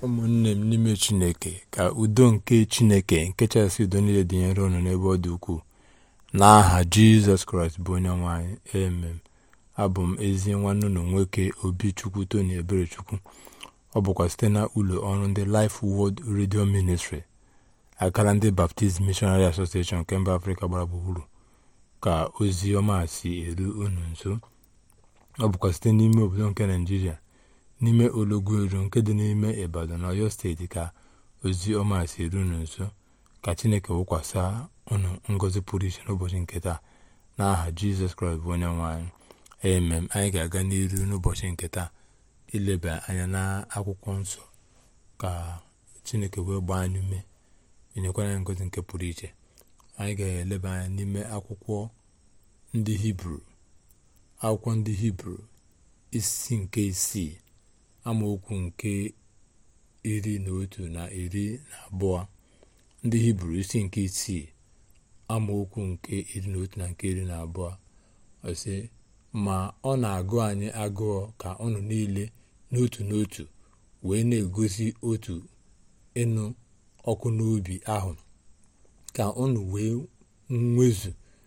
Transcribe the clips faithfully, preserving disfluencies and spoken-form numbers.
ụmụnne m n'ime Chineke, ka udo nke Chineke nke chasị udo niile dịnyere unu n'ebe ọ dị ukwuu, n'aha Jizọs Kraịst bụ onye nwe anyị. Amen. Abụ m ezi nwanne unu nwoke Obichukwu Tony Eberechukwu. Ọ bụkwa site na ụlọ ọrụ ndị Life Word Radio Ministry, akara ndị Baptist Missionary Association nke mba Afrịka gbara gburugburu, ka ozi ọma si eru unu nso. Ọ bụkwa site n'ime obodo nke Naịjirịa, n'ime Ologweru nke dị n'ime Ibadan na Ọyọ steeti, ka ozi ọma si eru unu nso. Ka Chineke wụkwasa unu ngọzi pụrụ iche n'ụbọchị nke taa, n'aha Jizọs Kraịst bụ onye nwe anyị. Amen. Anyị ga-aga n'iru n'ụbọchị nke taa ileba anya n'akwụkwọ nsọ, ka Chineke wee gbaa anyị ume, enyekwana anyị ngọzi nke pụrụ iche. Anyị ga-eleba anya n'ime akwụkwọ ndị Hibru akwụkwọ ndị Hibru isi nke isii amaokwu nke iri na otu na iri na abụọ. Ndị Hibru isi nke isii amaokwu nke iri na otu na nke iri na abụọ ọsị: ma ọ na-agụ anyị agụụ ka ọnụ niile n'otu n'otu wee na-egosi otu ịnụ ọkụ n'obi ahụ, ka ọnụ wee nwezu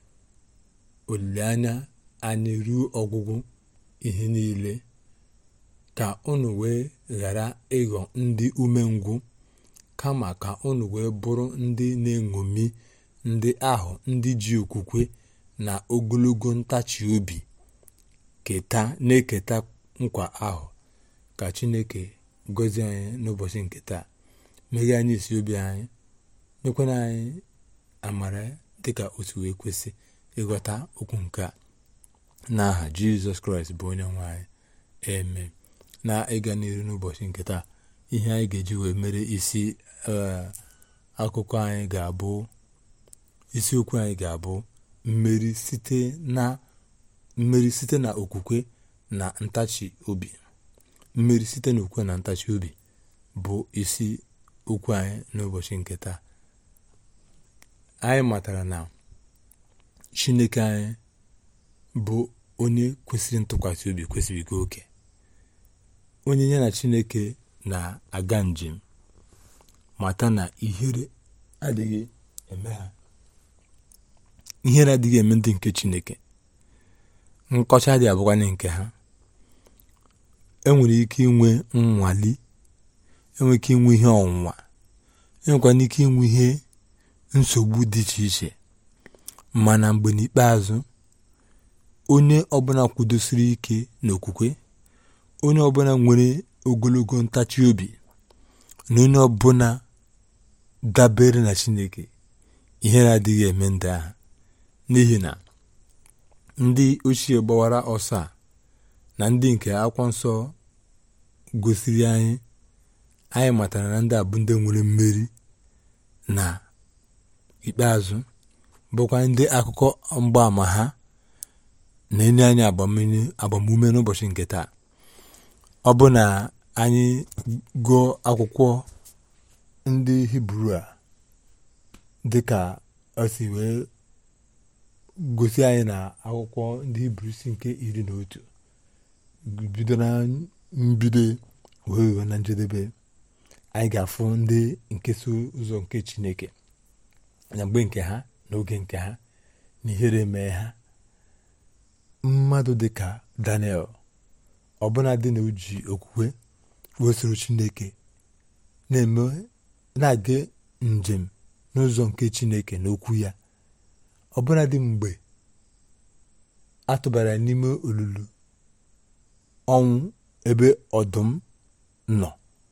olileanya anyị ruo ọgwụgwụ ihe niile, ka unu wee ghara ịghọ ndị umengwụ, kama ka unu wee bụrụ ndị na-eṅomi ndị ahụ ndị ji okwukwe na ogologo ntachi obi keta na-eketa nkwa ahụ. Ka Chineke gọzie anyị n'ụbọchị nke taa, meghe anyị isi obi anyị, mekwana anyị amara dịka otu wee kwesị ịghọta okwu nke a, n'aha Jizọs Kraịst bụ onye nwe anyị. Amen. Na ịga n'iru n'ụbọchị nke taa, ihe anyị ga-eji wee mere isi akụkọ anyị ga-abụ isiokwu anyị ga-abụ mmeri site na mmeri site na okwukwe na ntachi obi. Mmeri site na okwukwe na ntachi obi bụ isi okwu anyị n'ụbọchị nke taa. Anyị matara na Chineke anyị bụ onye kwesịrị ntụkwasị obi, kwesịrị ike oke, onye ya na Chineke na-aga njem, mata na ihere adịghị eme ha ihere adịghị eme ndị nke Chineke. Nkọcha dị abụkwanye nke ha. Enwere ike inwe nnwali, enwere ike inwe ihe ọnwụnwa, enwekwana ike inwe ihe nsogbu dị iche iche, mana mgbe n'ikpeazụ onye ọbụla kwudosiri ike n'okwukwe, onye ọbụla nwere ogologo ntachi obi, na onye ọbụla dabere na Chineke, ihere adịghị eme ndị ahụ. N'ihi na ndị ochie gbawara ọsọ a na ndị nke akwụkwọ nsọ gosiri anyị anyị matara na ndị a bụ ndị nwere mmeri na ikpeazụ, bụkwa ndị akụkọ mgbaama ha na-enye anyị agbamume n'ụbọchị nke taa. Ọ bụ na anyị gụọ akwụkwọ ndị Hibru a dịka o si wee gosi anyị na akwụkwọ ndị Hibru isi nke iri na otu, bido na mbido wee wee na njedebe, anyị ga-afụ ndị nke so ụzọ nke Chineke na mgbe nke ha na oge nke ha, na ihere mee ha. Mmadụ dịka Daniel, ọbụna dị na oji okwukwe wesoro Chineke na-eme na-aga njem n'ụzọ nke Chineke na okwu ya, ọbụna dị mgbe atụbara n'ime olulu ọnwụ ebe ọdụm nọ,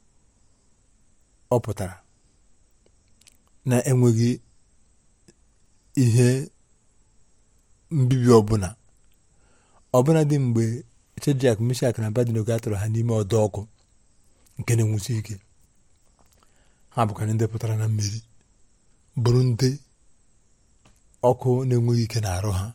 ọ pụtara na enweghị ihe mbibi ọbụla. Ọbụna dị mgbe Shedrak, Mishak na Abednego atụrụ ha n'ime ọdọ ọkụ nke na-enwusi ike, ha bụkwa ndị pụtara na mmeri, bụrụ ndị ọkụ na-enweghị ike na-arụ ha.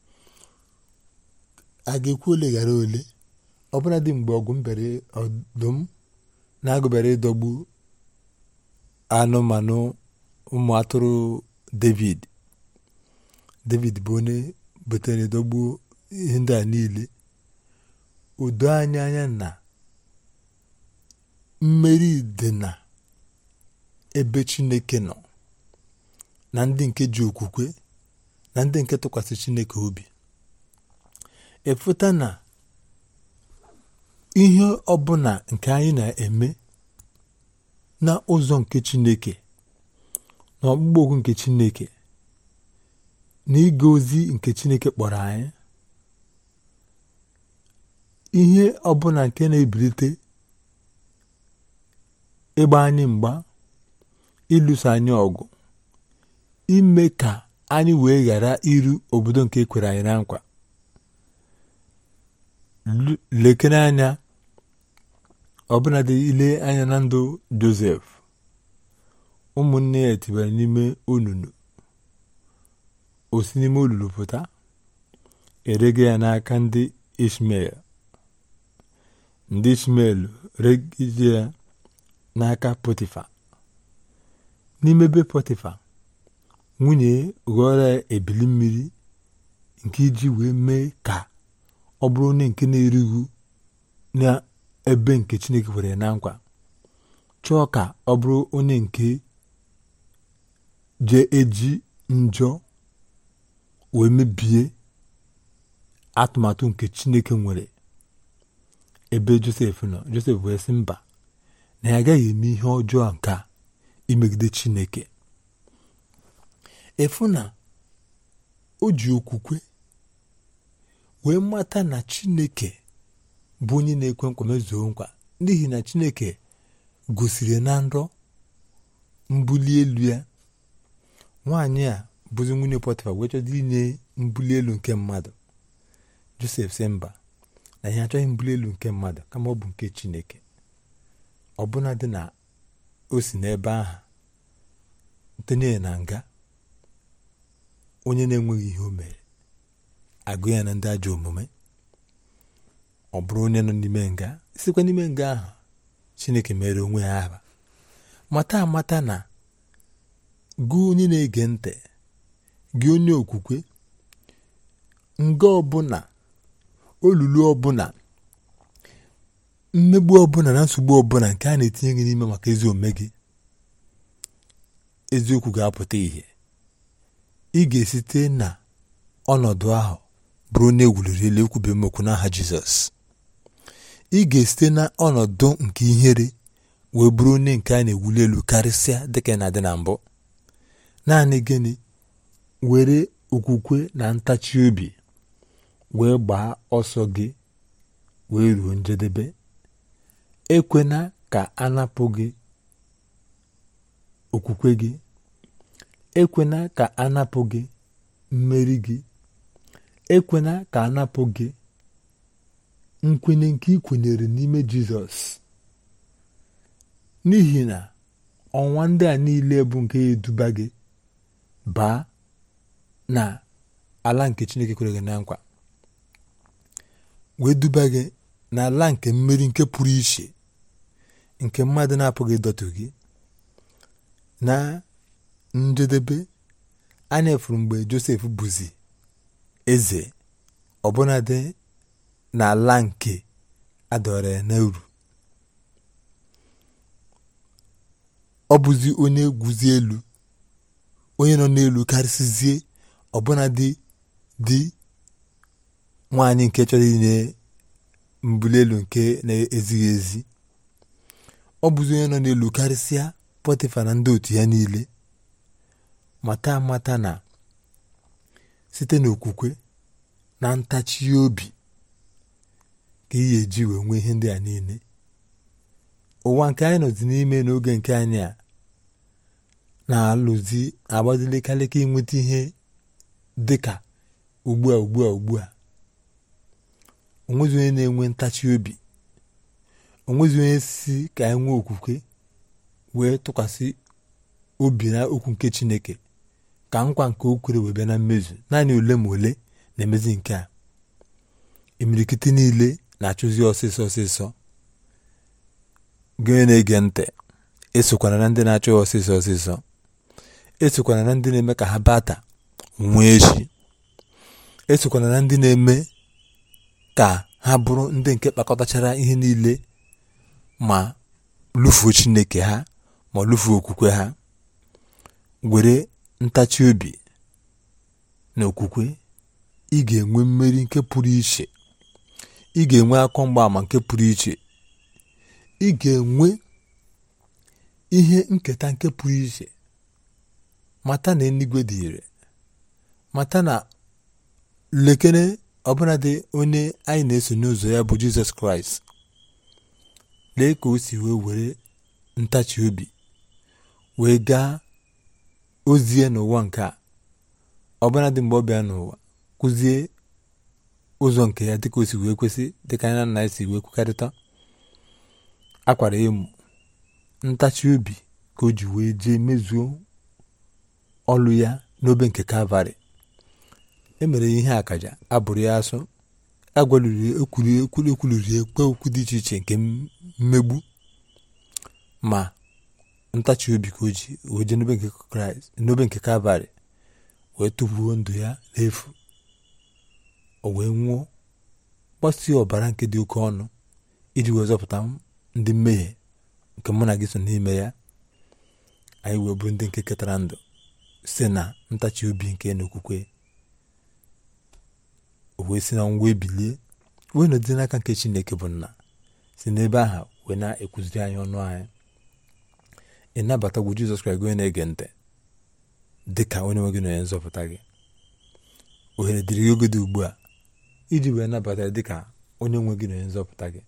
A ga-ekwu ole ghara ole, ọbụna dị mgbe ọgụ mbere ọdụm na-agụbere ịdọgbu anụmanụ ụmụ atụrụ David. David bụ onye butere ịdọgbu ihe ndị a niile. O doo anya anya na mmeri dị na ebe Chineke nọ, na ndị nke ji okwukwe, na ndị nke tụkwasị Chineke obi. Efuta na ihe ọbụla nke anyị na-eme na ụzọ nke Chineke, na ọkpụkpọ oku nke Chineke, na ịga ozi nke Chineke kpọrọ anyị, ihe ọbụla nke na-ebilite ịgba anyị mgba, ịlụso anyị ọgụ, ime ka anyị wee ghara iru obodo nke ekwere anyị na nkwa. Lekere anya ọbụladị ile anya na ndụ Josef. Ụmụnne ya etibere n'ime olulu, o si n'ime olulu pụta, erege ya n'aka ndị Ishmel. Ndị Ishmel regide ya n'aka Potifa. N'ime be Potifa, nwunye ghọrọ ebili mmiri nke iji wee mee ka ọ bụrụ onye nke na-erighu na ebe nke Chineke kwere na nkwa, chọọ ka ọ bụrụ onye nke je eji njọ wee mebie atụmatụ nke Chineke nwere ebe Josef nọ. Josef wee sị mba, na ya agaghị eme ihe ọjọọ nke a imegide Chineke. Efu na o ji okwukwe wee mata na Chineke bụ onye na-ekwe nkwa mezuo nkwa, n'ihi na Chineke gosiri na nrọ mbuli elu ya. Nwaanyị a bụzi nwunye Pọtịfa wee chọdị inye mbuli elu nke mmadụ. Josef sị mba, na ihe achọghị mbuli elu nke mmadụ, kama ọ bụ nke Chineke. Ọbụna dị na o si n'ebe ahụ tenye na nga, onye na-enweghị ihe o mere, agụ ya na ndị ajọ omume. Ọ bụrụ onye nọ n'ime nga, sikwa n'ime nga ahụ Chineke mere onwe ya aha. Mata amata na gị onye na-ege ntị, gị onye okwukwe, nga ọbụla, olulu ọbụla, mmegbu ọbụla na nsogbu ọbụla nke a na-etinye gị n'ime maka ezi omume gị, eziokwu ga-apụta ihe. Ị ga-esite na ọnọdụ ahụ bụrụ onye ewuliri elu, ekwube m okwu n'aha Jizọs. Ị ga-esite na ọnọdụ nke ihere wee bụrụ onye nke a na-ewuli elu karịsịa dịka na-adị na mbụ. Naanị gịnị? Were okwukwe na ntachi obi wee gbaa ọsọ gị wee ruo njedebe. Ekwena ka anapụ gị okwukwe gị. Ekwena ka anapụ gị mmeri gị. Ekwena ka anapụ gị nkwenye nke ị kwenyere n'ime Jizọs. N'ihi na ọnwa ndị a niile bụ nke eduba gị baa na ala nke Chineke kwere gị na nkwa, wee duba gị n'ala nke mmeri nke pụrụ iche, nke mmadụ na-apụghị ịdọtụ gị. Na njedebe, anya efuru mgbe Josef bụzi eze, ọbụnadị n'ala nke adọrọ ya n'uru. Ọ bụzi onye guzi elu, onye nọ n'elu karịsịzie ọbụnadị dị nwaanyị nke chọrọ inye mbuli elu nke na-ezighị ezi. Ọ bụzi onye nọ n'elu karịsịa Pọtịfa na ndị otu ya niile. Mata amata na site n'okwukwe na ntachi obi ka ị ga-eji wee nwee ihe ndị a niile. Ụwa nke anyị nọzi n'ime n'oge nke anyị a na-alụzi agbadilikalịka inweta ihe dịka ugbu a ugbu a ugbu a. Onwezi onye na-enwe ntachi obi. Onwezi onye si ka anyị nwee okwukwe wee tụkwasị obi na okwu nke Chineke, ka nkwa nke o kwere wee bịa na mmezu. Naanị ole ma ole na-emezi nke a. Imirikiti niile na-achụzi ọsịsọ ọsịsọ. Gị na-ege ntị, esokwana na ndị na-achụ ọsịsọ ọsịsọ. Esokwana na ndị na-eme ka ha bata nwee echi. Esokwana na ndị na-eme ka ha bụrụ ndị nke kpakọtachara ihe niile ma lụfuo Chineke ha ma lụfuo okwukwe ha, were ntachi obi na okwukwe, ị ga-enwe mmeri nke pụrụ iche, ị ga-enwe akọ mgbaama nke pụrụ iche, ị ga-enwe ihe nketa nke pụrụ iche. Mata na eluigwe dị ire, mata na lekere ọbụladị onye anyị na-eso n'ụzọ ya bụ Jizọs Kraịst. Lee ka o si wee were ntachi obi wee gaa ozie n'ụwa nke a, ọbụladị mgbe ọ bịa n'ụwa kụzie ụzọ nke ya dịka o si wee kwesị, dịka anyị na nna ya si wee kwekọrịta. Akwara emu ntachi obi ka o ji wee jee mezuo ọlụ ya n'obe nke Kalvarị. E mere ihe akaja, abụrụ ya asụ, agwaliri ekwuru ekwuru ekwuliri ekpe okwu dị iche iche nke mmegbu, ma ntachi obi ka o ji wee jee n'obe nke Kraịst, n'obe nke Kalvarị, wee tụfuo ndụ ya n'efu. O wee nwụọ, gbasie ọbara nke dị oke ọnụ iji wee zọpụta ndị mmehie nke mụ na gị so n'ime ya. Anyị wee bụrụ ndị nke ketara ndụ site na ntachi obi nke n'okwukwe. O wee si na ọnwụ wee bilie, wee nọdụ n'aka nke Chineke bụ Nna, si n'ebe ahụ wee na-ekwuziri anyị ọnụ anyị. Ị nabatagwo Jizọs Kraịst gị onye na-ege ntị dị ka onye nwe gị na onye nzọpụta gị? Ohere dịrị gị oge dị ugbu a iji wee nabata dị ka onye nwe gị na onye nzọpụta gị.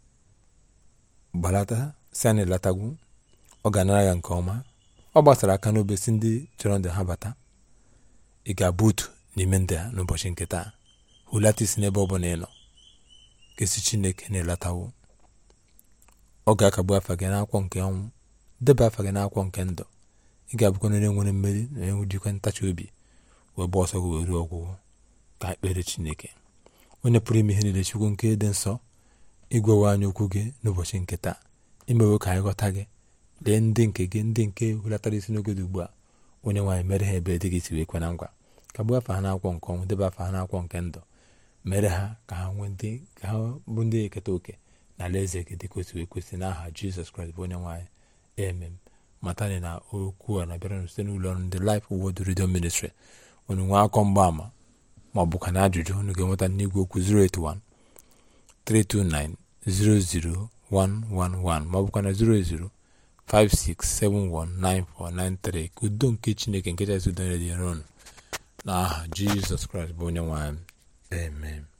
Gbalata si anyị latagwu, ọ ga-anara ya nke ọma. Ọ gbasara aka n'obe si ndị chọrọ ndị ha bata. Ị ga-abụ otu n'ime ndị ha n'ụbọchị nke taa. Hulata isi n'ebe ọ bụla ị nọ, kesi Chineke na-elatawo. Ọ ga-akagbu afa gị n'akwụkwọ nke ọnwụ, deba afa gị n'akwụkwọ nke ndụ. Ị ga-abụkwa onye nwere mmeri na onye njikwa ntachi obi wee gba ọsọ gị wee ruo ọgwụgwụ. Ka ekpere Chineke onye pụrụ ime ihe niile, Chukwu nke dị nsọ, ịgwawa anyị okwu gị n'ụbọchị nke taa, imewe ka anyị ghọta gị. Lee ndị nke gị, ndị nke hulatara isi n'oge dị ugbu a, onye nwaanyị mere ha ebe dị gị si wee kwe na ngwa. Kagbuo afa ha n'akwụkwọ nke ọnwụ, deba afa ha n'akwụkwọ nke ndụ. Mere ha ka ha nwee ndị ka ha bụ ndị eketa oke na alaeze gị dịka o si wee kwesị, n'aha Jizọs Kraịst bụ onye nwaanyị. Amen. Matani na okwu a na-abịara site n'ụlọ ọrụ ndị Life Word Radio Ministry. Unu nwee akọ mgbaama ma ọ bụkwa na ajụjụ, unu ga-enweta n'igwe okwu zero eight one, three two nine, zero zero one one one ma ọ bụkwa na zero eight zero, five six seven one nine four nine three. Ka udo nke Chineke nke kachasị udo niile dịrị unu n'aha Jizọs Kraịst bụ onye nwe anyị. Amen.